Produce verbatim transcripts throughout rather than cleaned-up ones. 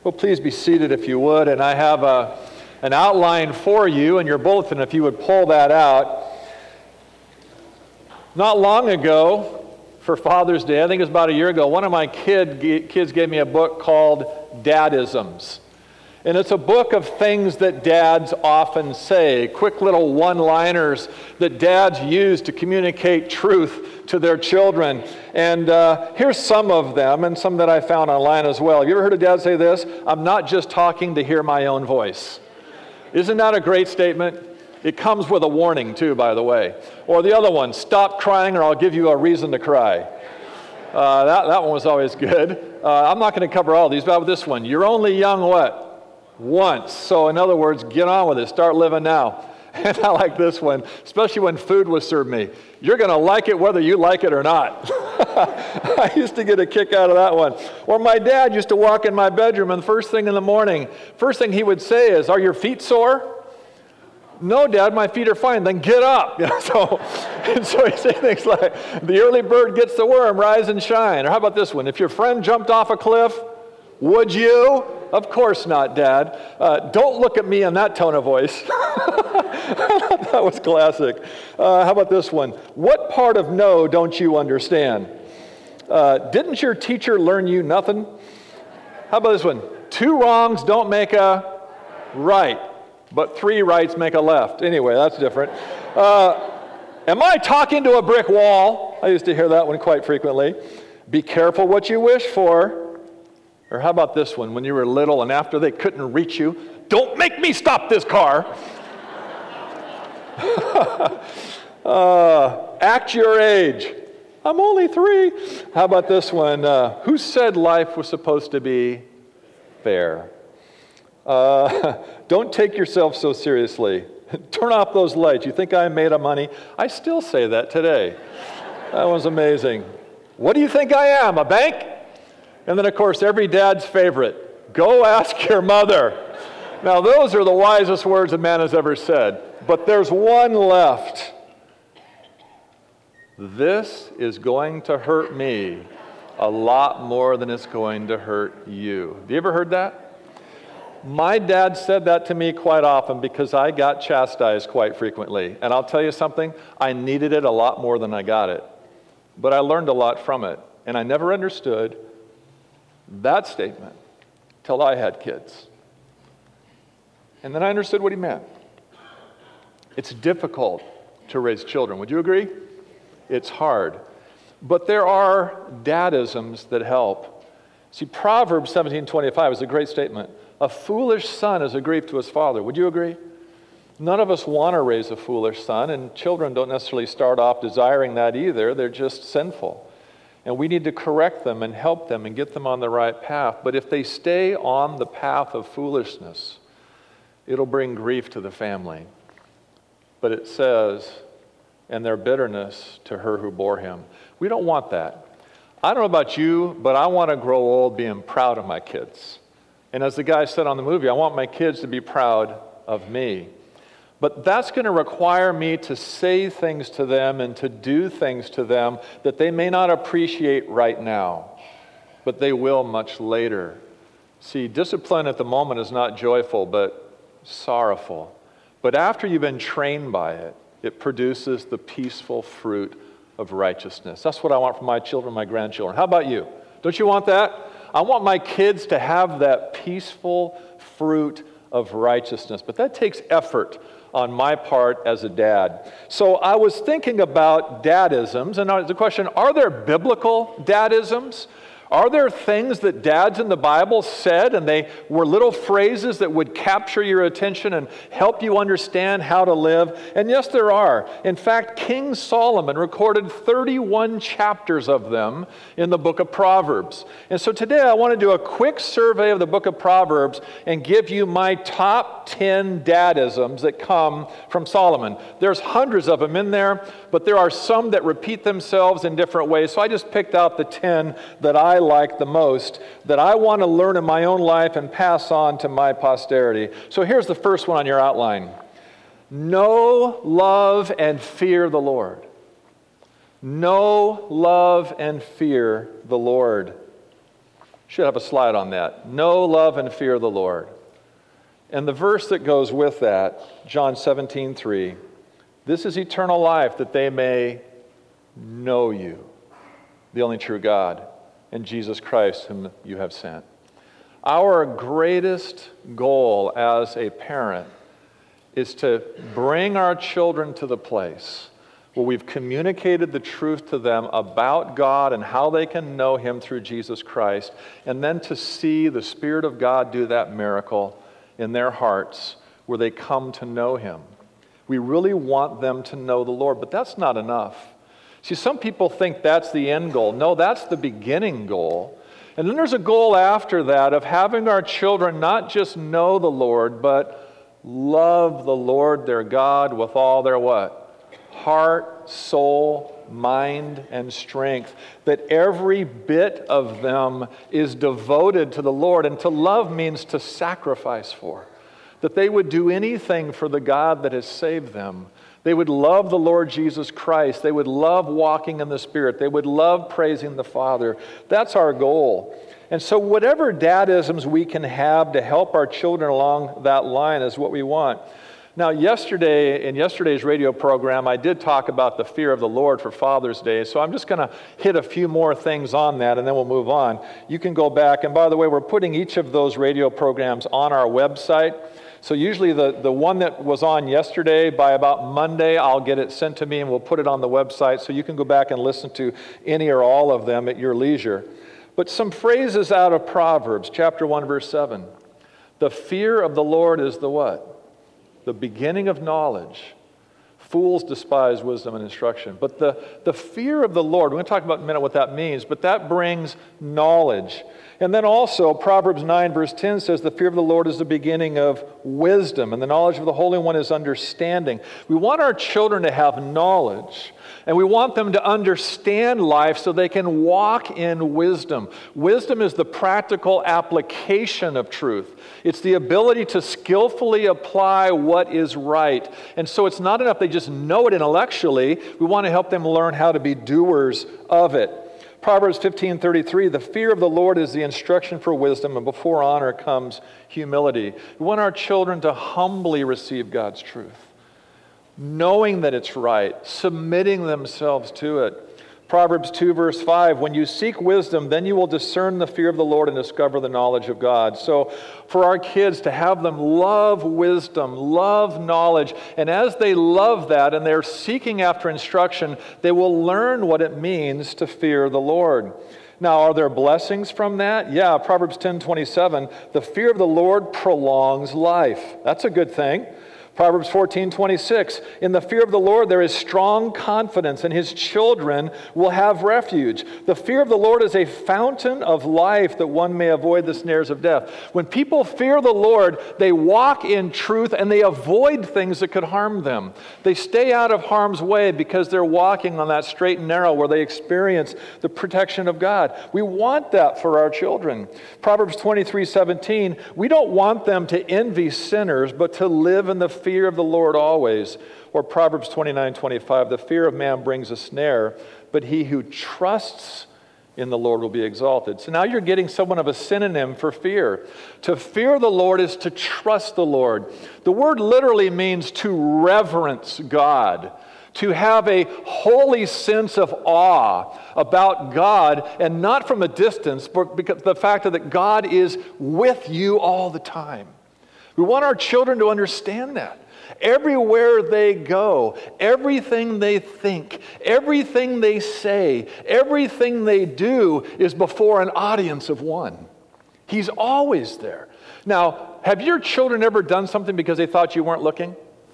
Well, please be seated if you would, and I have a, an outline for you in your bulletin if you would pull that out. Not long ago, for Father's Day, I think it was about a year ago, one of my kid, kids gave me a book called Dadisms. And it's a book of things that dads often say, quick little one-liners that dads use to communicate truth to their children. And uh, here's some of them, and some that I found online as well. Have you ever heard a dad say this? I'm not just talking to hear my own voice. Isn't that a great statement? It comes with a warning, too, by the way. Or the other one, stop crying or I'll give you a reason to cry. Uh, that, that one was always good. Uh, I'm not going to cover all of these, but how about this one? You're only young what? Once. So in other words, get on with it. Start living now. And I like this one, especially when food was served me. You're going to like it whether you like it or not. I used to get a kick out of that one. Or my dad used to walk in my bedroom and the first thing in the morning, first thing he would say is, are your feet sore? No, Dad, my feet are fine. Then get up. so, and so he'd say things like, the early bird gets the worm, rise and shine. Or how about this one? If your friend jumped off a cliff, would you? Of course not, Dad. Uh, don't look at me in that tone of voice. That was classic. Uh, how about this one? What part of no don't you understand? Uh, didn't your teacher learn you nothing? How about this one? Two wrongs don't make a right, but three rights make a left. Anyway, that's different. Uh, am I talking to a brick wall? I used to hear that one quite frequently. Be careful what you wish for. Or how about this one, when you were little and after they couldn't reach you, don't make me stop this car. uh, act your age. I'm only three. How about this one? Uh, who said life was supposed to be fair? Uh, don't take yourself so seriously. Turn off those lights. You think I'm made of money? I still say that today. That was amazing. What do you think I am, a bank? And then, of course, every dad's favorite, go ask your mother. Now, those are the wisest words a man has ever said. But there's one left. This is going to hurt me a lot more than it's going to hurt you. Have you ever heard that? My dad said that to me quite often because I got chastised quite frequently. And I'll tell you something, I needed it a lot more than I got it. But I learned a lot from it. And I never understood that statement till I had kids. And then I understood what he meant. It's difficult to raise children. Would you agree? It's hard. But there are dadisms that help. See, Proverbs seventeen twenty-five is a great statement. A foolish son is a grief to his father. Would you agree? None of us want to raise a foolish son, and children don't necessarily start off desiring that either. They're just sinful. And we need to correct them and help them and get them on the right path. But if they stay on the path of foolishness, it'll bring grief to the family. But it says, and their bitterness to her who bore him. We don't want that. I don't know about you, but I want to grow old being proud of my kids. And as the guy said on the movie, I want my kids to be proud of me. But that's going to require me to say things to them and to do things to them that they may not appreciate right now, but they will much later. See, discipline at the moment is not joyful, but sorrowful. But after you've been trained by it, it produces the peaceful fruit of righteousness. That's what I want for my children, my grandchildren. How about you? Don't you want that? I want my kids to have that peaceful fruit of righteousness, but that takes effort on my part as a dad. So I was thinking about dadisms, and the question, are there biblical dadisms? Are there things that dads in the Bible said, and they were little phrases that would capture your attention and help you understand how to live? And yes, there are. In fact, King Solomon recorded thirty-one chapters of them in the book of Proverbs. And so today I want to do a quick survey of the book of Proverbs and give you my top ten dadisms that come from Solomon. There's hundreds of them in there, but there are some that repeat themselves in different ways. So I just picked out the ten that I like the most, that I want to learn in my own life and pass on to my posterity. So here's the first one on your outline. Know, love, and fear the Lord. Know, love, and fear the Lord. Should have a slide on that. Know, love, and fear the Lord. And the verse that goes with that, John seventeen three, this is eternal life, that they may know you, the only true God, and Jesus Christ, whom you have sent. Our greatest goal as a parent is to bring our children to the place where we've communicated the truth to them about God and how they can know Him through Jesus Christ, and then to see the Spirit of God do that miracle in their hearts where they come to know Him. We really want them to know the Lord, but that's not enough. See, some people think that's the end goal. No, that's the beginning goal. And then there's a goal after that of having our children not just know the Lord, but love the Lord their God with all their what? Heart, soul, mind, and strength. That every bit of them is devoted to the Lord. And to love means to sacrifice for. That they would do anything for the God that has saved them. They would love the Lord Jesus Christ. They would love walking in the Spirit. They would love praising the Father. That's our goal. And so whatever dadisms we can have to help our children along that line is what we want. Now, yesterday, in yesterday's radio program, I did talk about the fear of the Lord for Father's Day, so I'm just going to hit a few more things on that, and then we'll move on. You can go back, and by the way, we're putting each of those radio programs on our website. So usually the, the one that was on yesterday, by about Monday, I'll get it sent to me, and we'll put it on the website, so you can go back and listen to any or all of them at your leisure. But some phrases out of Proverbs, chapter one, verse seven. The fear of the Lord is the what? The beginning of knowledge. Fools despise wisdom and instruction. But the, the fear of the Lord, we're going to talk about in a minute what that means, but that brings knowledge. And then also, Proverbs nine, verse ten says, the fear of the Lord is the beginning of wisdom, and the knowledge of the Holy One is understanding. We want our children to have knowledge, and we want them to understand life so they can walk in wisdom. Wisdom is the practical application of truth. It's the ability to skillfully apply what is right. And so it's not enough they just know it intellectually. We want to help them learn how to be doers of it. Proverbs fifteen thirty-three, the fear of the Lord is the instruction for wisdom, and before honor comes humility. We want our children to humbly receive God's truth, knowing that it's right, submitting themselves to it. Proverbs two, verse five, when you seek wisdom, then you will discern the fear of the Lord and discover the knowledge of God. So for our kids to have them love wisdom, love knowledge, and as they love that and they're seeking after instruction, they will learn what it means to fear the Lord. Now, are there blessings from that? Yeah, Proverbs ten twenty-seven, the fear of the Lord prolongs life. That's a good thing. Proverbs fourteen twenty-six, in the fear of the Lord there is strong confidence, and His children will have refuge. The fear of the Lord is a fountain of life, that one may avoid the snares of death. When people fear the Lord, they walk in truth and they avoid things that could harm them. They stay out of harm's way because they're walking on that straight and narrow where they experience the protection of God. We want that for our children. Proverbs twenty-three seventeen, we don't want them to envy sinners, but to live in the fear of the Lord always. Or Proverbs twenty-nine twenty-five, the fear of man brings a snare, but he who trusts in the Lord will be exalted. So now you're getting somewhat of a synonym for fear. To fear the Lord is to trust the Lord. The word literally means to reverence God, to have a holy sense of awe about God, and not from a distance, but because the fact that God is with you all the time. We want our children to understand that. Everywhere they go, everything they think, everything they say, everything they do is before an audience of one. He's always there. Now, have your children ever done something because they thought you weren't looking?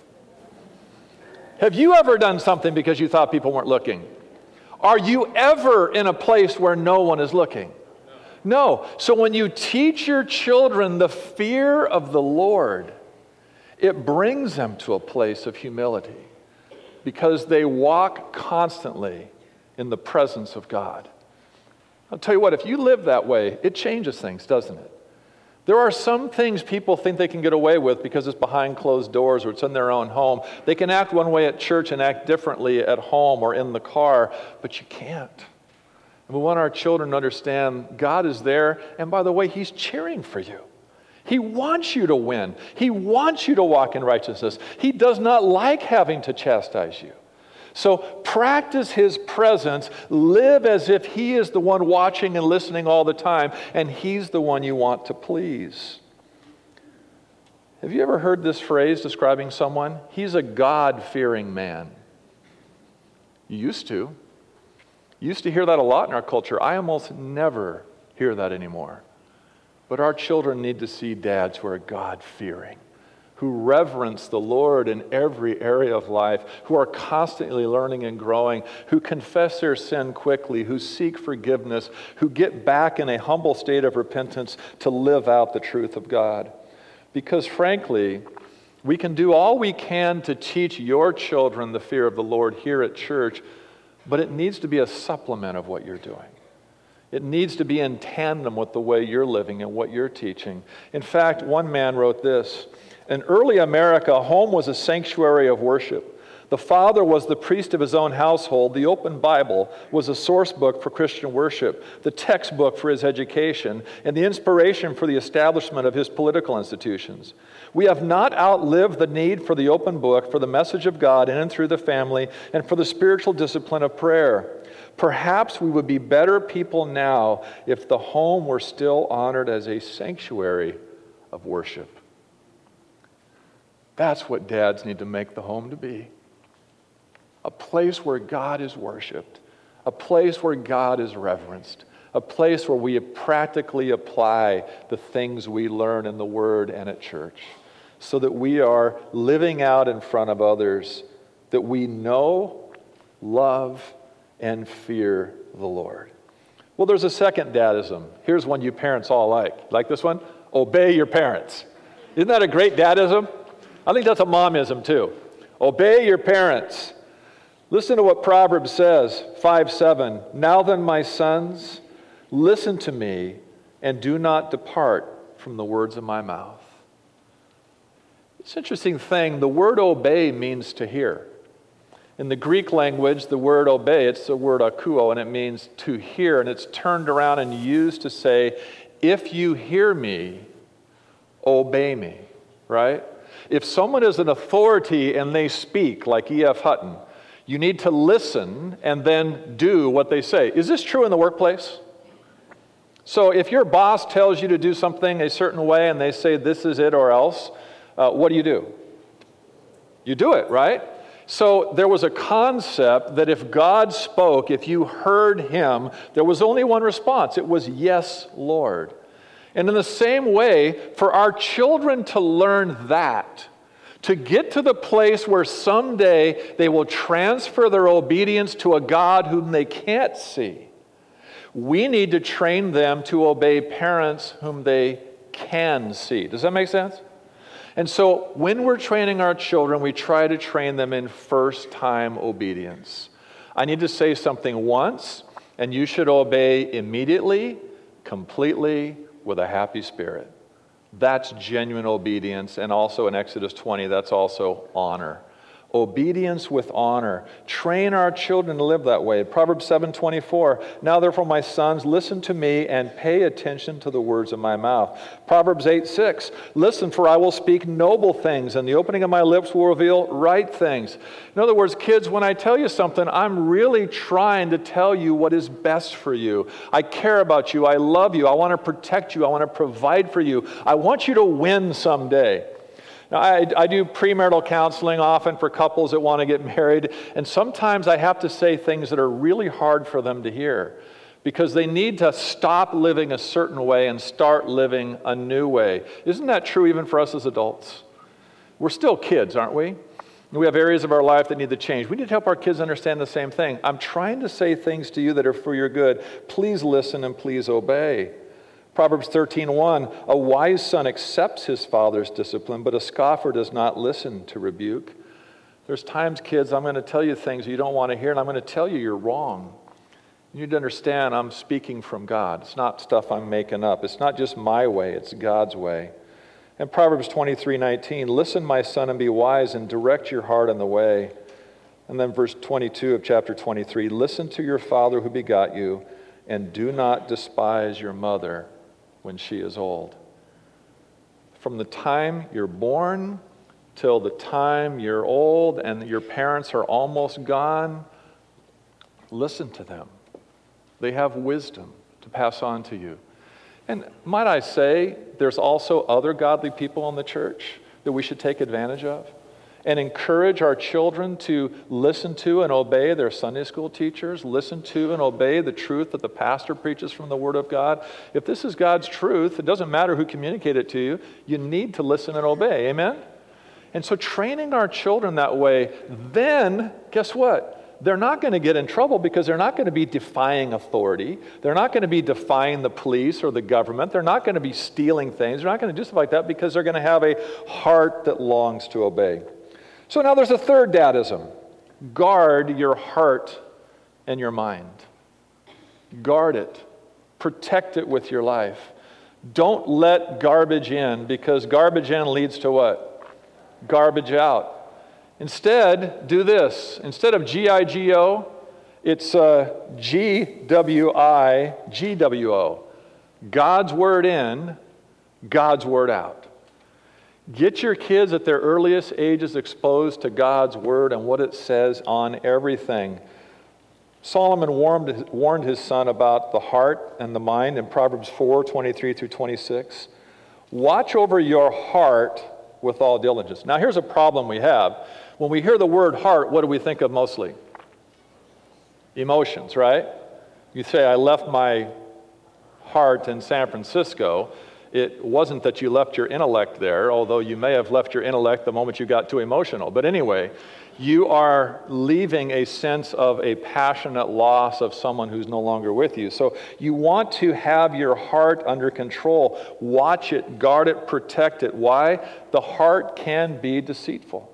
Have you ever done something because you thought people weren't looking? Are you ever in a place where no one is looking? No. So when you teach your children the fear of the Lord, it brings them to a place of humility because they walk constantly in the presence of God. I'll tell you what, if you live that way, it changes things, doesn't it? There are some things people think they can get away with because it's behind closed doors or it's in their own home. They can act one way at church and act differently at home or in the car, but you can't. And we want our children to understand God is there, and by the way, He's cheering for you. He wants you to win. He wants you to walk in righteousness. He does not like having to chastise you. So practice His presence. Live as if He is the one watching and listening all the time, and He's the one you want to please. Have you ever heard this phrase describing someone? He's a God-fearing man. You used to. You used to hear that a lot in our culture. I almost never hear that anymore. But our children need to see dads who are God-fearing, who reverence the Lord in every area of life, who are constantly learning and growing, who confess their sin quickly, who seek forgiveness, who get back in a humble state of repentance to live out the truth of God. Because frankly, we can do all we can to teach your children the fear of the Lord here at church, but it needs to be a supplement of what you're doing. It needs to be in tandem with the way you're living and what you're teaching. In fact, one man wrote this: in early America, home was a sanctuary of worship. The father was the priest of his own household. The open Bible was a source book for Christian worship, the textbook for his education, and the inspiration for the establishment of his political institutions. We have not outlived the need for the open book, for the message of God in and through the family, and for the spiritual discipline of prayer. Perhaps we would be better people now if the home were still honored as a sanctuary of worship. That's what dads need to make the home to be. A place where God is worshiped, a place where God is reverenced, a place where we practically apply the things we learn in the Word and at church, so that we are living out in front of others that we know, love, and fear the Lord. Well, there's a second dadism. Here's one you parents all like. Like this one? Obey your parents. Isn't that a great dadism? I think that's a momism too. Obey your parents. Listen to what Proverbs says, five seven. Now then, my sons, listen to me and do not depart from the words of my mouth. It's an interesting thing. The word obey means to hear. In the Greek language, the word obey, it's the word akuo, and it means to hear, and it's turned around and used to say, if you hear me, obey me, right? If someone is an authority and they speak, like E F Hutton, you need to listen and then do what they say. Is this true in the workplace? So if your boss tells you to do something a certain way and they say this is it or else, uh, what do you do? You do it, right? So there was a concept that if God spoke, if you heard Him, there was only one response. It was, yes, Lord. And in the same way, for our children to learn that, to get to the place where someday they will transfer their obedience to a God whom they can't see, we need to train them to obey parents whom they can see. Does that make sense? And so when we're training our children, we try to train them in first-time obedience. I need to say something once, and you should obey immediately, completely, with a happy spirit. That's genuine obedience, and also in Exodus twenty, that's also honor. Obedience with honor. Train our children to live that way. Proverbs seven twenty-four, now therefore my sons, listen to me and pay attention to the words of my mouth. Proverbs eight six, listen, for I will speak noble things, and the opening of my lips will reveal right things. In other words, kids, when I tell you something, I'm really trying to tell you what is best for you. I care about you. I love you. I want to protect you. I want to provide for you. I want you to win someday. Now, I, I do premarital counseling often for couples that want to get married, and sometimes I have to say things that are really hard for them to hear because they need to stop living a certain way and start living a new way. Isn't that true even for us as adults? We're still kids, aren't we? We have areas of our life that need to change. We need to help our kids understand the same thing. I'm trying to say things to you that are for your good. Please listen and please obey. Proverbs thirteen one, a wise son accepts his father's discipline, but a scoffer does not listen to rebuke. There's times, kids, I'm going to tell you things you don't want to hear, and I'm going to tell you you're wrong. You need to understand I'm speaking from God. It's not stuff I'm making up. It's not just my way, it's God's way. And Proverbs twenty-three nineteen, listen, my son, and be wise, and direct your heart in the way. And then verse twenty-two of chapter twenty-three, listen to your father who begot you, and do not despise your mother when she is old. From the time you're born till the time you're old and your parents are almost gone, listen to them. They have wisdom to pass on to you. And might I say, there's also other godly people in the church that we should take advantage of and encourage our children to listen to and obey their Sunday school teachers, listen to and obey the truth that the pastor preaches from the Word of God. If this is God's truth, it doesn't matter who communicated it to you, you need to listen and obey. Amen? And so training our children that way, then, guess what? They're not going to get in trouble because they're not going to be defying authority. They're not going to be defying the police or the government. They're not going to be stealing things. They're not going to do stuff like that because they're going to have a heart that longs to obey. So now there's a third dadism. Guard your heart and your mind. Guard it. Protect it with your life. Don't let garbage in, because garbage in leads to what? Garbage out. Instead, do this. Instead of G I G O, it's uh, G W I G W O. God's word in, God's word out. Get your kids at their earliest ages exposed to God's word and what it says on everything. Solomon warned, warned his son about the heart and the mind in Proverbs four, twenty-three through twenty-six. Watch over your heart with all diligence. Now here's a problem we have. When we hear the word heart, what do we think of mostly? Emotions, right? You say, I left my heart in San Francisco. It wasn't that you left your intellect there, although you may have left your intellect the moment you got too emotional. But anyway, you are leaving a sense of a passionate loss of someone who's no longer with you. So you want to have your heart under control. Watch it, guard it, protect it. Why? The heart can be deceitful,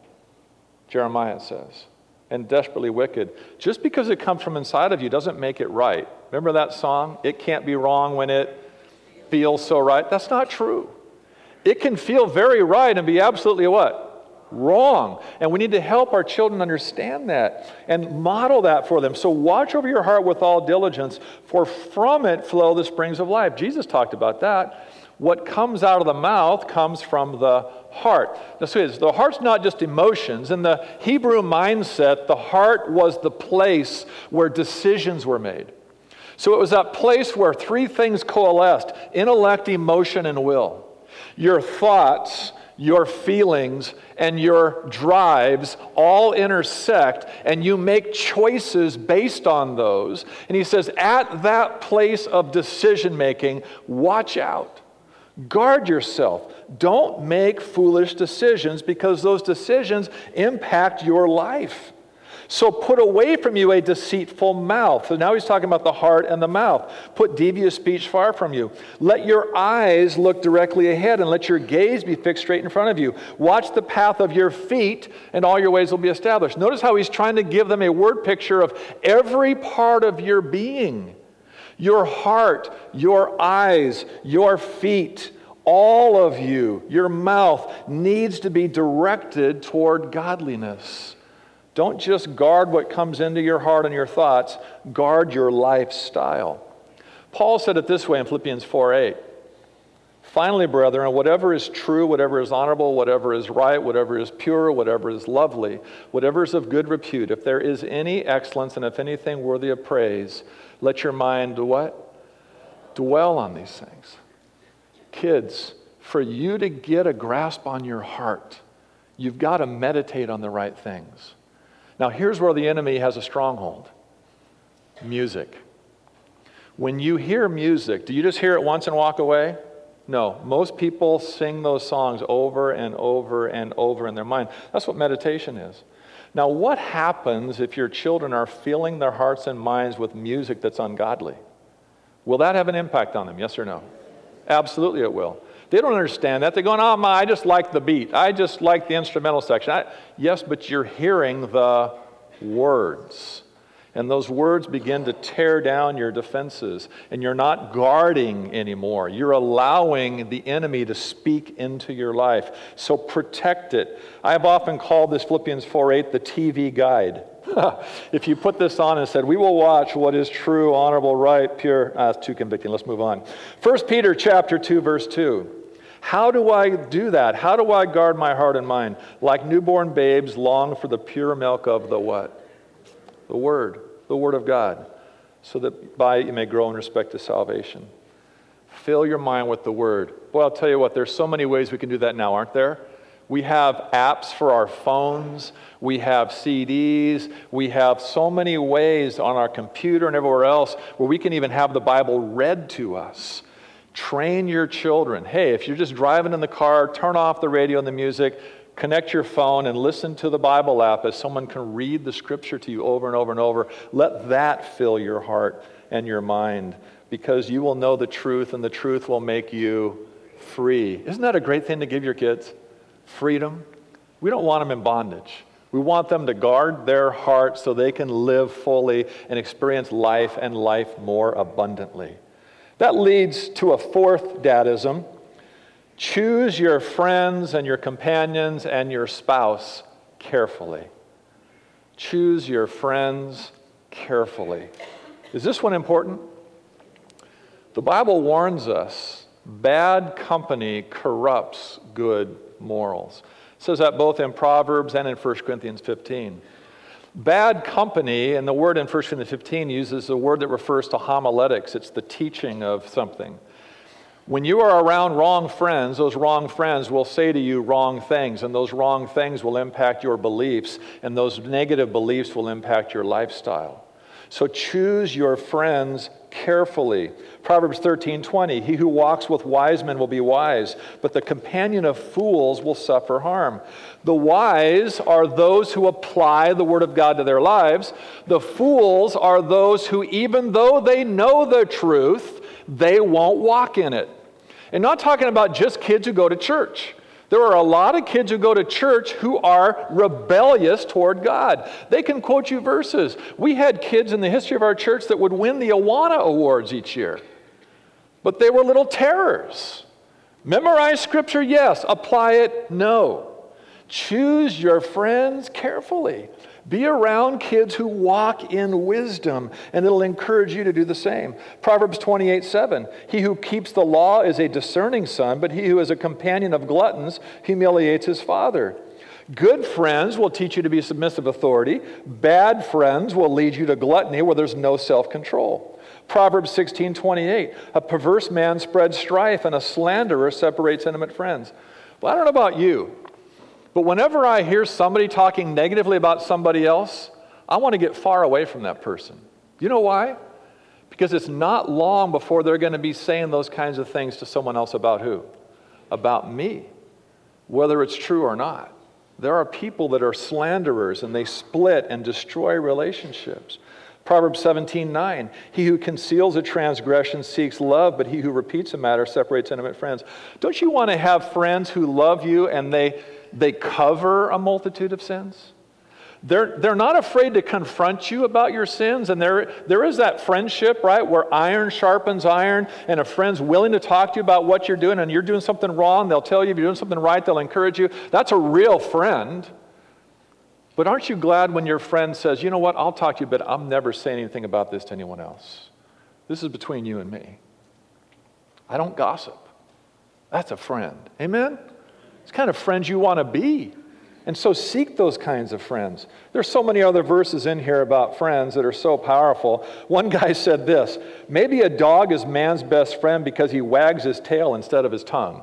Jeremiah says, and desperately wicked. Just because it comes from inside of you doesn't make it right. Remember that song? It can't be wrong when it feels so right. That's not true. It can feel very right and be absolutely what? Wrong. And we need to help our children understand that and model that for them. So watch over your heart with all diligence, for from it flow the springs of life. Jesus talked about that. What comes out of the mouth comes from the heart. Now, so the heart's not just emotions. In the Hebrew mindset, the heart was the place where decisions were made. So it was that place where three things coalesced: intellect, emotion, and will. Your thoughts, your feelings, and your drives all intersect, and you make choices based on those. And he says, at that place of decision making, watch out. Guard yourself. Don't make foolish decisions, because those decisions impact your life. So put away from you a deceitful mouth. So now he's talking about the heart and the mouth. Put devious speech far from you. Let your eyes look directly ahead, and let your gaze be fixed straight in front of you. Watch the path of your feet, and all your ways will be established. Notice how he's trying to give them a word picture of every part of your being. Your heart, your eyes, your feet, all of you, your mouth needs to be directed toward godliness. Don't just guard what comes into your heart and your thoughts, guard your lifestyle. Paul said it this way in Philippians four eight. Finally, brethren, whatever is true, whatever is honorable, whatever is right, whatever is pure, whatever is lovely, whatever is of good repute, if there is any excellence and if anything worthy of praise, let your mind do what? Dwell on these things. Kids, for you to get a grasp on your heart, you've got to meditate on the right things. Now, here's where the enemy has a stronghold. Music. When you hear music, do you just hear it once and walk away? No. Most people sing those songs over and over and over in their mind. That's what meditation is. Now, what happens if your children are filling their hearts and minds with music that's ungodly? Will that have an impact on them, yes or no? Absolutely it will. They don't understand that. They're going, oh, my, I just like the beat. I just like the instrumental section. I, yes, but you're hearing the words. And those words begin to tear down your defenses, and you're not guarding anymore. You're allowing the enemy to speak into your life. So protect it. I have often called this Philippians four eight the T V guide. If you put this on and said, we will watch what is true, honorable, right, pure, ah, it's too convicting. Let's move on. First Peter chapter two, verse two. How do I do that? How do I guard my heart and mind? Like newborn babes long for the pure milk of the what? The Word, the Word of God, so that by it you may grow in respect to salvation. Fill your mind with the Word. Boy, I'll tell you what, there's so many ways we can do that now, aren't there? We have apps for our phones. We have C Ds. We have so many ways on our computer and everywhere else where we can even have the Bible read to us. Train your children. Hey, if you're just driving in the car, turn off the radio and the music, connect your phone and listen to the Bible app as someone can read the Scripture to you over and over and over. Let that fill your heart and your mind, because you will know the truth, and the truth will make you free. Isn't that a great thing to give your kids? Freedom. We don't want them in bondage. We want them to guard their heart so they can live fully and experience life and life more abundantly. That leads to a fourth dadism. Choose your friends and your companions and your spouse carefully. Choose your friends carefully. Is this one important? The Bible warns us, bad company corrupts good morals. It says that both in Proverbs and in First Corinthians fifteen. Bad company, and the word in First Corinthians fifteen uses a word that refers to homiletics. It's the teaching of something. When you are around wrong friends, those wrong friends will say to you wrong things, and those wrong things will impact your beliefs, and those negative beliefs will impact your lifestyle. So choose your friends carefully. Proverbs thirteen twenty, he who walks with wise men will be wise, but the companion of fools will suffer harm. The wise are those who apply the word of God to their lives. The fools are those who, even though they know the truth, they won't walk in it. And not talking about just kids who go to church. There are a lot of kids who go to church who are rebellious toward God. They can quote you verses. We had kids in the history of our church that would win the Awana Awards each year. But they were little terrors. Memorize Scripture, yes. Apply it, no. Choose your friends carefully. Be around kids who walk in wisdom, and it'll encourage you to do the same. Proverbs twenty-eight seven, he who keeps the law is a discerning son, but he who is a companion of gluttons humiliates his father. Good friends will teach you to be submissive authority. Bad friends will lead you to gluttony where there's no self-control. Proverbs sixteen twenty-eight, a perverse man spreads strife, and a slanderer separates intimate friends. Well, I don't know about you, but whenever I hear somebody talking negatively about somebody else, I want to get far away from that person. You know why? Because it's not long before they're going to be saying those kinds of things to someone else about who? About me, whether it's true or not. There are people that are slanderers, and they split and destroy relationships. Proverbs seventeen nine, he who conceals a transgression seeks love, but he who repeats a matter separates intimate friends. Don't you want to have friends who love you and they They cover a multitude of sins? They're, they're not afraid to confront you about your sins, and there, there is that friendship, right, where iron sharpens iron, and a friend's willing to talk to you about what you're doing, and you're doing something wrong, they'll tell you. If you're doing something right, they'll encourage you. That's a real friend. But aren't you glad when your friend says, you know what, I'll talk to you, but I'm never saying anything about this to anyone else. This is between you and me. I don't gossip. That's a friend. Amen? It's the kind of friends you want to be. And so seek those kinds of friends. There's so many other verses in here about friends that are so powerful. One guy said this, maybe a dog is man's best friend because he wags his tail instead of his tongue.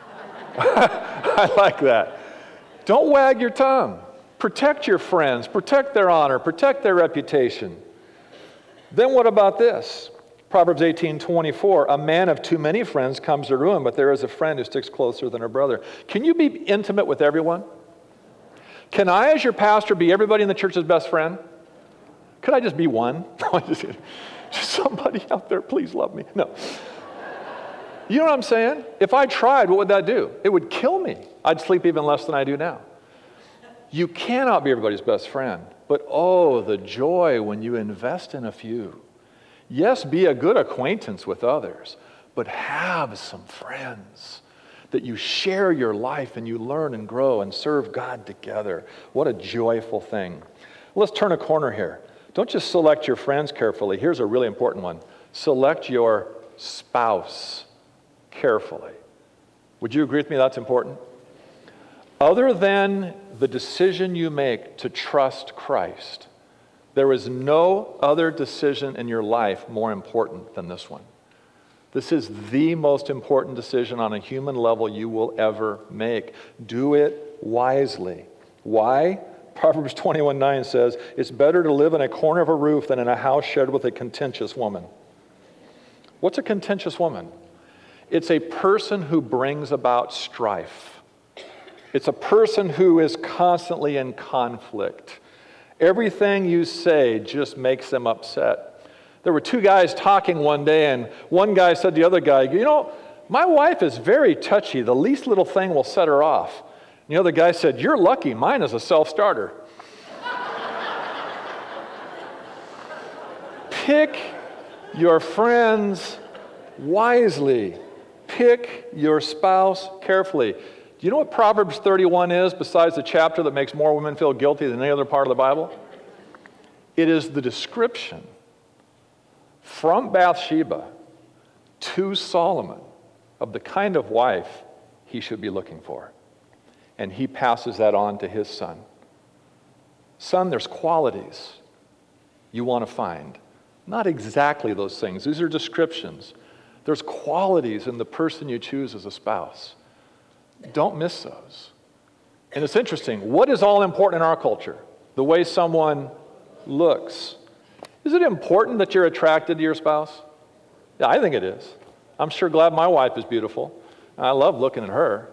I like that. Don't wag your tongue. Protect your friends. Protect their honor. Protect their reputation. Then what about this? Proverbs eighteen twenty-four, a man of too many friends comes to ruin, but there is a friend who sticks closer than a brother. Can you be intimate with everyone? Can I, as your pastor, be everybody in the church's best friend? Could I just be one? Just somebody out there, please love me. No. You know what I'm saying? If I tried, what would that do? It would kill me. I'd sleep even less than I do now. You cannot be everybody's best friend. but oh, the joy when you invest in a few. Yes, be a good acquaintance with others, but have some friends that you share your life and you learn and grow and serve God together. What a joyful thing. Let's turn a corner here. Don't just select your friends carefully. Here's a really important one. Select your spouse carefully. Would you agree with me that's important? Other than the decision you make to trust Christ, there is no other decision in your life more important than this one. This is the most important decision on a human level you will ever make. Do it wisely. Why? Proverbs twenty-one nine says, it's better to live in a corner of a roof than in a house shared with a contentious woman. What's a contentious woman? It's a person who brings about strife. It's a person who is constantly in conflict. Everything you say just makes them upset. There were two guys talking one day, and one guy said to the other guy, you know, my wife is very touchy. The least little thing will set her off. And the other guy said, you're lucky. Mine is a self-starter. Pick your friends wisely. Pick your spouse carefully. Do you know what Proverbs thirty-one is, besides the chapter that makes more women feel guilty than any other part of the Bible? It is the description from Bathsheba to Solomon of the kind of wife he should be looking for. And he passes that on to his son. Son, there's qualities you want to find. Not exactly those things. These are descriptions. There's qualities in the person you choose as a spouse. Don't miss those. And it's interesting. What is all important in our culture? The way someone looks. Is it important that you're attracted to your spouse? Yeah, I think it is. I'm sure glad my wife is beautiful. I love looking at her.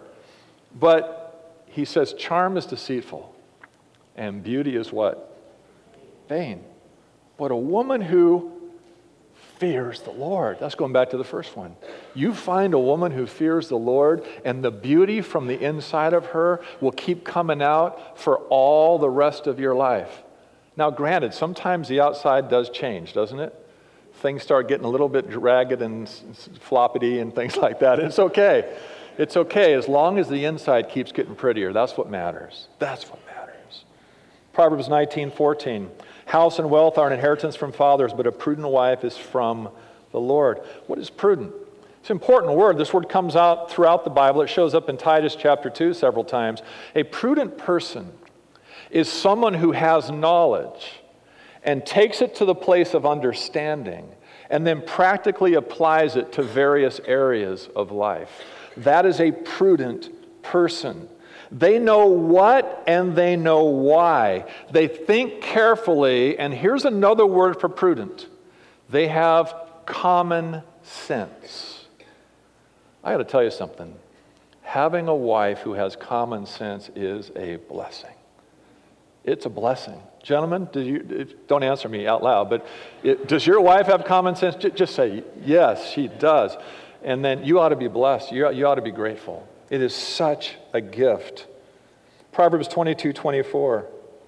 But he says charm is deceitful and beauty is what? Vain. But a woman who fears the Lord. That's going back to the first one. You find a woman who fears the Lord, and the beauty from the inside of her will keep coming out for all the rest of your life. Now, granted, sometimes the outside does change, doesn't it? Things start getting a little bit ragged and floppity and things like that. It's okay. It's okay as long as the inside keeps getting prettier. That's what matters. That's what matters. Proverbs nineteen fourteen. House and wealth are an inheritance from fathers, but a prudent wife is from the Lord. What is prudent? It's an important word. This word comes out throughout the Bible. It shows up in Titus chapter two several times. A prudent person is someone who has knowledge and takes it to the place of understanding and then practically applies it to various areas of life. That is a prudent person. They know what and they know why. They think carefully, and here's another word for prudent. They have common sense. I got to tell you something. Having a wife who has common sense is a blessing. It's a blessing. Gentlemen, do you, don't answer me out loud, but it, does your wife have common sense? Just say, yes, she does. And then you ought to be blessed. You, you ought to be grateful. It is such a gift. Proverbs twenty-two twenty-four.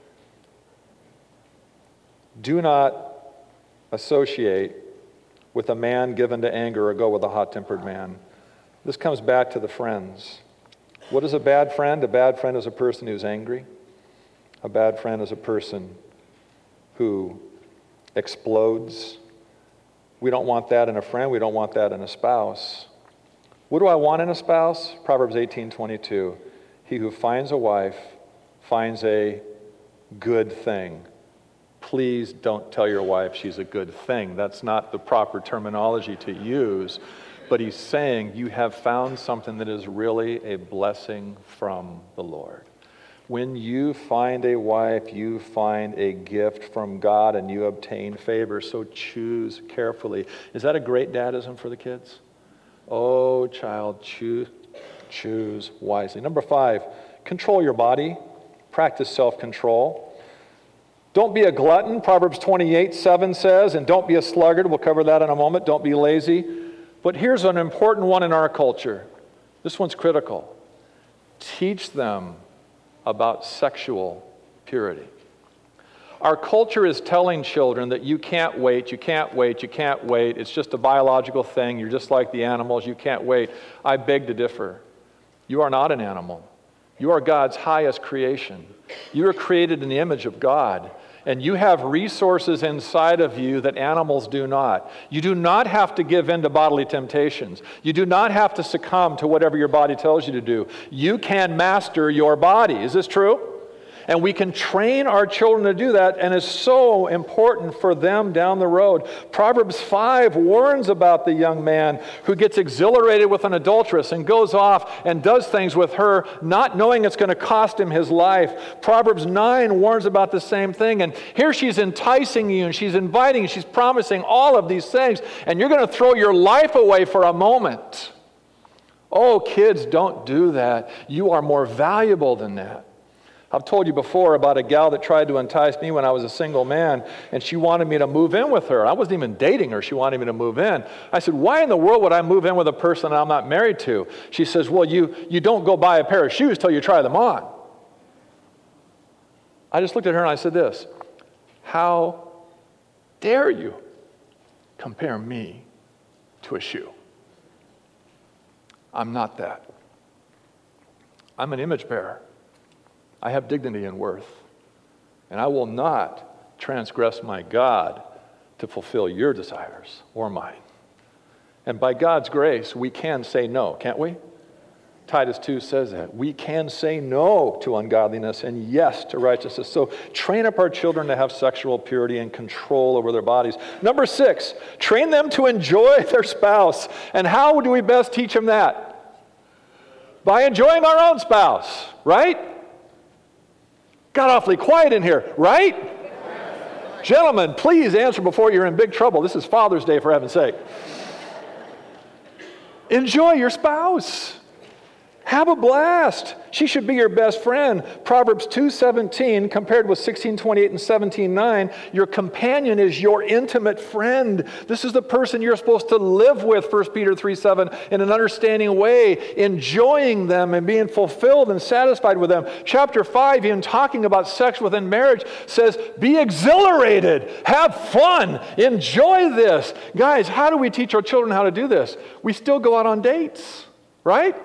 Do not associate with a man given to anger or go with a hot-tempered man. This comes back to the friends. What is a bad friend? A bad friend is a person who's angry. A bad friend is a person who explodes. We don't want that in a friend. We don't want that in a spouse. What do I want in a spouse? Proverbs eighteen twenty-two. He who finds a wife finds a good thing. Please don't tell your wife she's a good thing. That's not the proper terminology to use. But he's saying you have found something that is really a blessing from the Lord. When you find a wife, you find a gift from God and you obtain favor. So choose carefully. Is that a great dadism for the kids? Oh, child, choose, choose wisely. Number five, control your body. Practice self-control. Don't be a glutton, Proverbs twenty-eight seven says, and don't be a sluggard. We'll cover that in a moment. Don't be lazy. But here's an important one in our culture. This one's critical. Teach them about sexual purity. Our culture is telling children that you can't wait, you can't wait, you can't wait. It's just a biological thing. You're just like the animals. You can't wait. I beg to differ. You are not an animal. You are God's highest creation. You are created in the image of God. And you have resources inside of you that animals do not. You do not have to give in to bodily temptations. You do not have to succumb to whatever your body tells you to do. You can master your body. Is this true? And we can train our children to do that, and it's so important for them down the road. Proverbs five warns about the young man who gets exhilarated with an adulteress and goes off and does things with her, not knowing it's going to cost him his life. Proverbs nine warns about the same thing, and here she's enticing you, and she's inviting you, she's promising all of these things, and you're going to throw your life away for a moment. Oh, kids, don't do that. You are more valuable than that. I've told you before about a gal that tried to entice me when I was a single man, and she wanted me to move in with her. I wasn't even dating her. She wanted me to move in. I said, why in the world would I move in with a person I'm not married to? She says, well, you, you don't go buy a pair of shoes till you try them on. I just looked at her and I said this, how dare you compare me to a shoe? I'm not that. I'm an image bearer. I have dignity and worth, and I will not transgress my God to fulfill your desires or mine. And by God's grace, we can say no, can't we? Titus two says that. We can say no to ungodliness and yes to righteousness. So train up our children to have sexual purity and control over their bodies. Number six, train them to enjoy their spouse. And how do we best teach them that? By enjoying our own spouse, right? Got awfully quiet in here, right? Gentlemen, please answer before you're in big trouble. This is Father's Day, for heaven's sake. Enjoy your spouse. Have a blast. She should be your best friend. Proverbs two seventeen, compared with sixteen twenty-eight and seventeen nine, your companion is your intimate friend. This is the person you're supposed to live with, First Peter three seven, in an understanding way, enjoying them and being fulfilled and satisfied with them. Chapter five, even talking about sex within marriage, says, be exhilarated, have fun, enjoy this. Guys, how do we teach our children how to do this? We still go out on dates, right?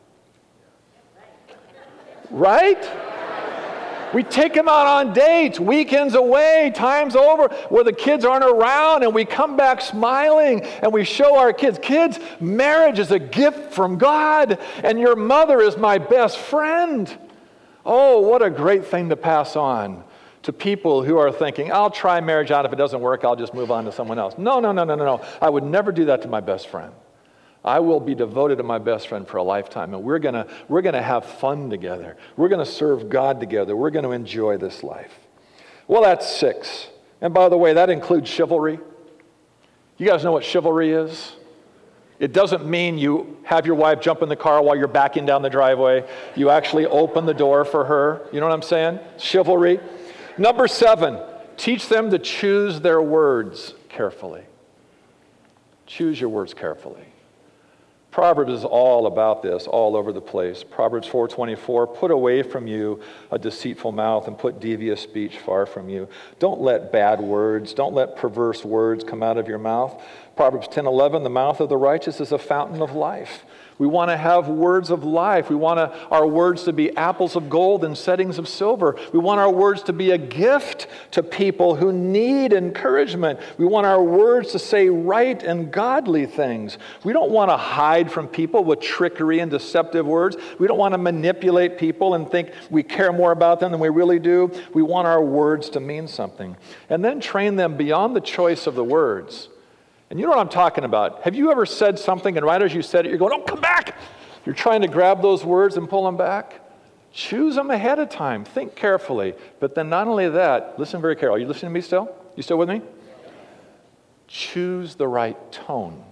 Right? We take them out on dates, weekends away, times over, where the kids aren't around, and we come back smiling, and we show our kids, kids, marriage is a gift from God, and your mother is my best friend. Oh, what a great thing to pass on to people who are thinking, I'll try marriage out. If it doesn't work, I'll just move on to someone else. No, no, no, no, no, no. I would never do that to my best friend. I will be devoted to my best friend for a lifetime, and we're gonna we're gonna have fun together. We're gonna serve God together. We're gonna enjoy this life. Well, that's six. And by the way, that includes chivalry. You guys know what chivalry is? It doesn't mean you have your wife jump in the car while you're backing down the driveway. You actually open the door for her. You know what I'm saying? Chivalry. Number seven, teach them to choose their words carefully. Choose your words carefully. Proverbs is all about this, all over the place. Proverbs four twenty-four, put away from you a deceitful mouth and put devious speech far from you. Don't let bad words, don't let perverse words come out of your mouth. Proverbs ten eleven, the mouth of the righteous is a fountain of life. We want to have words of life. We want to, our words to be apples of gold and settings of silver. We want our words to be a gift to people who need encouragement. We want our words to say right and godly things. We don't want to hide from people with trickery and deceptive words. We don't want to manipulate people and think we care more about them than we really do. We want our words to mean something. And then train them beyond the choice of the words. And you know what I'm talking about. Have you ever said something and right as you said it, you're going, oh, come back. You're trying to grab those words and pull them back. Choose them ahead of time. Think carefully. But then not only that, listen very carefully. Are you listening to me still? You still with me? Choose the right tone.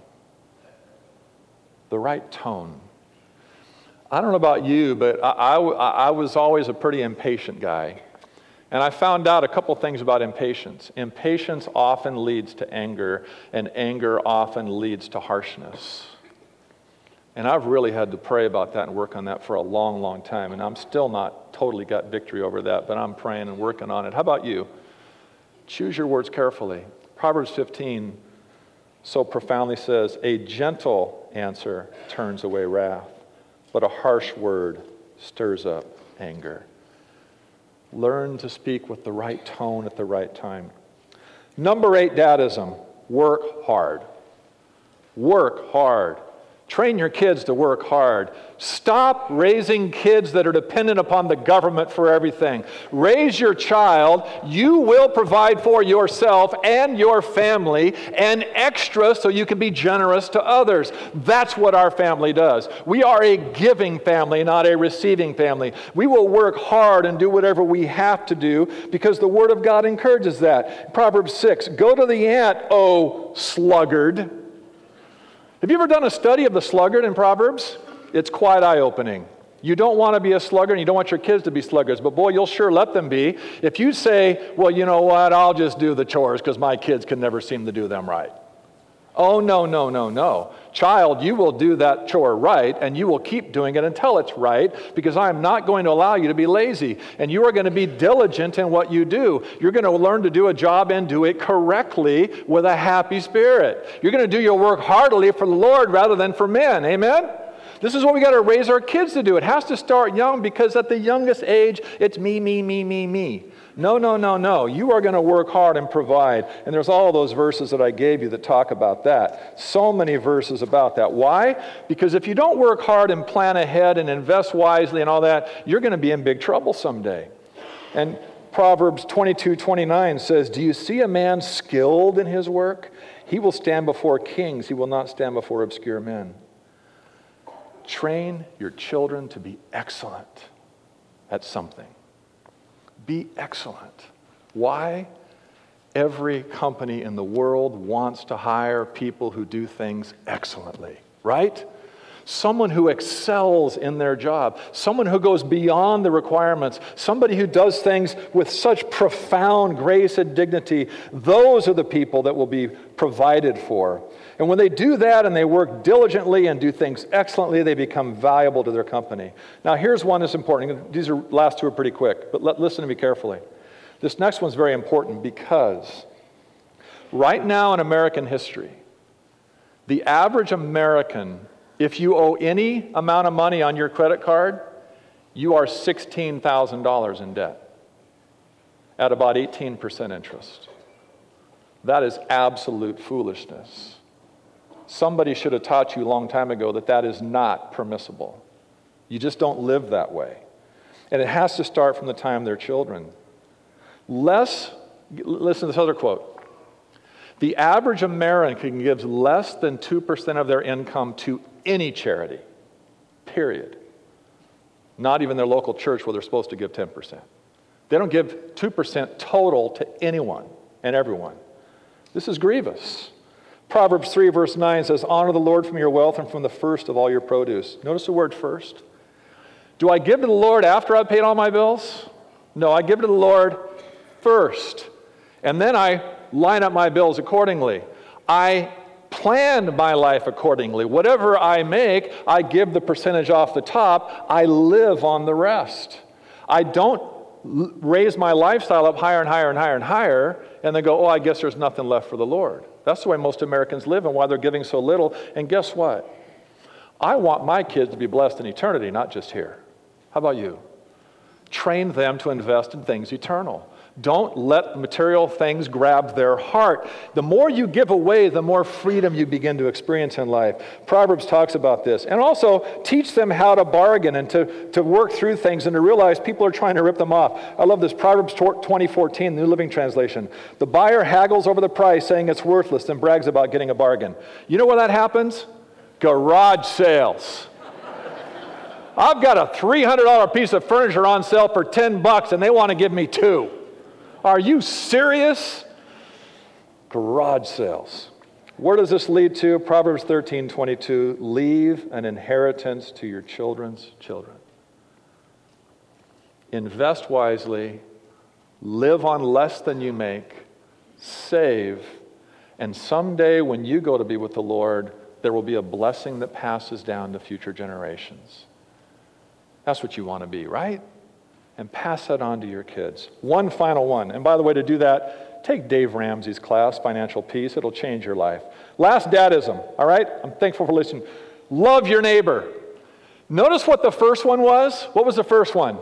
The right tone. I don't know about you, but I, I, I was always a pretty impatient guy. And I found out a couple things about impatience. Impatience often leads to anger, and anger often leads to harshness. And I've really had to pray about that and work on that for a long, long time. And I'm still not totally got victory over that, but I'm praying and working on it. How about you? Choose your words carefully. Proverbs fifteen so profoundly says, a gentle answer turns away wrath, but a harsh word stirs up anger. Learn to speak with the right tone at the right time. Number eight, dadism. Work hard. Work hard. Train your kids to work hard. Stop raising kids that are dependent upon the government for everything. Raise your child. You will provide for yourself and your family and extra so you can be generous to others. That's what our family does. We are a giving family, not a receiving family. We will work hard and do whatever we have to do because the Word of God encourages that. Proverbs six, go to the ant, O sluggard. Have you ever done a study of the sluggard in Proverbs? It's quite eye-opening. You don't want to be a sluggard, and you don't want your kids to be sluggards, but boy, you'll sure let them be. If you say, well, you know what, I'll just do the chores because my kids can never seem to do them right. Oh, no, no, no, no. Child, you will do that chore right, and you will keep doing it until it's right, because I am not going to allow you to be lazy. And you are going to be diligent in what you do. You're going to learn to do a job and do it correctly with a happy spirit. You're going to do your work heartily for the Lord rather than for men. Amen? This is what we got to raise our kids to do. It has to start young, because at the youngest age, it's me, me, me, me, me. No, no, no, no. You are going to work hard and provide. And there's all those verses that I gave you that talk about that. So many verses about that. Why? Because if you don't work hard and plan ahead and invest wisely and all that, you're going to be in big trouble someday. And Proverbs twenty-two twenty-nine says, do you see a man skilled in his work? He will stand before kings. He will not stand before obscure men. Train your children to be excellent at something. Be excellent. Why? Every company in the world wants to hire people who do things excellently, right? Someone who excels in their job, someone who goes beyond the requirements, somebody who does things with such profound grace and dignity. Those are the people that will be provided for. And when they do that and they work diligently and do things excellently, they become valuable to their company. Now, here's one that's important. These are, last two are pretty quick, but let, listen to me carefully. This next one's very important because right now in American history, the average American, if you owe any amount of money on your credit card, you are sixteen thousand dollars in debt at about eighteen percent interest. That is absolute foolishness. Somebody should have taught you a long time ago that that is not permissible. You just don't live that way. And it has to start from the time they're children. Less, listen to this other quote. The average American gives less than two percent of their income to any charity, period. Not even their local church where they're supposed to give ten percent. They don't give two percent total to anyone and everyone. This is grievous. Proverbs three verse nine says, honor the Lord from your wealth and from the first of all your produce. Notice the word first. Do I give to the Lord after I've paid all my bills? No, I give to the Lord first. And then I line up my bills accordingly. I plan my life accordingly. Whatever I make, I give the percentage off the top. I live on the rest. I don't l- raise my lifestyle up higher and higher and higher and higher and then go, oh, I guess there's nothing left for the Lord. That's the way most Americans live and why they're giving so little. And guess what? I want my kids to be blessed in eternity, not just here. How about you? Train them to invest in things eternal. Don't let material things grab their heart. The more you give away, the more freedom you begin to experience in life. Proverbs talks about this. And also, teach them how to bargain and to, to work through things and to realize people are trying to rip them off. I love this, Proverbs twenty fourteen, New Living Translation. The buyer haggles over the price, saying it's worthless, and brags about getting a bargain. You know where that happens? Garage sales. I've got a three hundred dollars piece of furniture on sale for ten bucks, and they want to give me two. Are you serious? Garage sales. Where does this lead to? Proverbs thirteen twenty-two, leave an inheritance to your children's children. Invest wisely, live on less than you make, save, and someday when you go to be with the Lord, there will be a blessing that passes down to future generations. That's what you want to be, right? and pass that on to your kids. One final one. And by the way, to do that, take Dave Ramsey's class, Financial Peace. It'll change your life. Last dadism, all right? I'm thankful for listening. Love your neighbor. Notice what the first one was. What was the first one?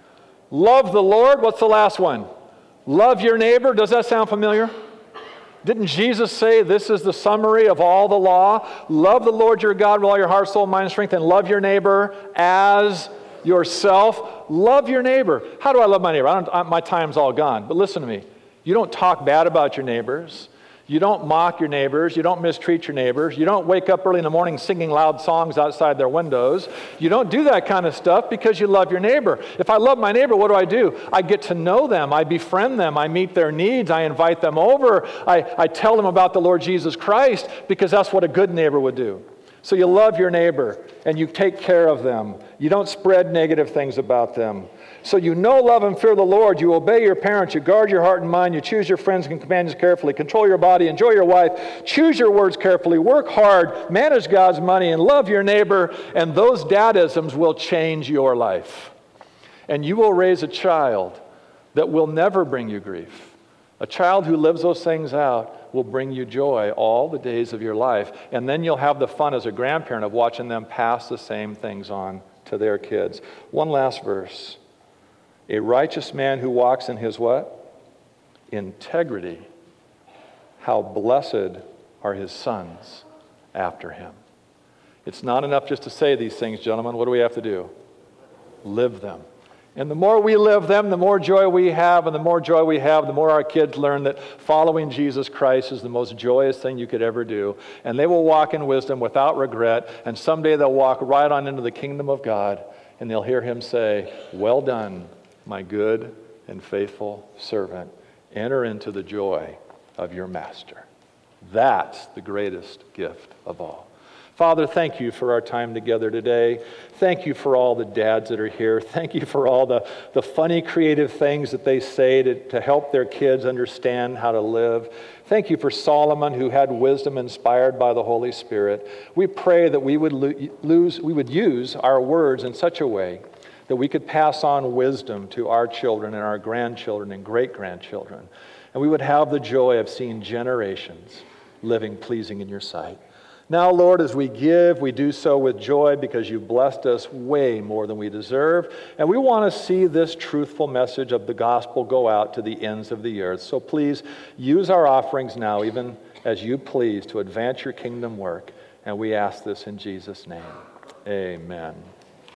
Love the Lord. What's the last one? Love your neighbor. Does that sound familiar? Didn't Jesus say this is the summary of all the law? Love the Lord your God with all your heart, soul, mind, and strength, and love your neighbor as yourself. Love your neighbor. How do I love my neighbor? I don't, I, my time's all gone. But listen to me. You don't talk bad about your neighbors. You don't mock your neighbors. You don't mistreat your neighbors. You don't wake up early in the morning singing loud songs outside their windows. You don't do that kind of stuff because you love your neighbor. If I love my neighbor, what do I do? I get to know them. I befriend them. I meet their needs. I invite them over. I, I tell them about the Lord Jesus Christ because that's what a good neighbor would do. So you love your neighbor and you take care of them. You don't spread negative things about them. So you know, love, and fear the Lord. You obey your parents. You guard your heart and mind. You choose your friends and companions carefully. Control your body. Enjoy your wife. Choose your words carefully. Work hard. Manage God's money. And love your neighbor. And those dadisms will change your life. And you will raise a child that will never bring you grief. A child who lives those things out will bring you joy all the days of your life. And then you'll have the fun as a grandparent of watching them pass the same things on to their kids. One last verse. A righteous man who walks in his what? Integrity. How blessed are his sons after him. It's not enough just to say these things, gentlemen. What do we have to do? Live them. And the more we live them, the more joy we have, and the more joy we have, the more our kids learn that following Jesus Christ is the most joyous thing you could ever do. And they will walk in wisdom without regret, and someday they'll walk right on into the kingdom of God, and they'll hear him say, "Well done, my good and faithful servant. Enter into the joy of your master." That's the greatest gift of all. Father, thank you for our time together today. Thank you for all the dads that are here. Thank you for all the, the funny, creative things that they say to, to help their kids understand how to live. Thank you for Solomon, who had wisdom inspired by the Holy Spirit. We pray that we would lo- lose, we would use our words in such a way that we could pass on wisdom to our children and our grandchildren and great-grandchildren. And we would have the joy of seeing generations living pleasing in your sight. Now, Lord, as we give, we do so with joy because you've blessed us way more than we deserve. And we want to see this truthful message of the gospel go out to the ends of the earth. So please use our offerings now, even as you please, to advance your kingdom work. And we ask this in Jesus' name. Amen.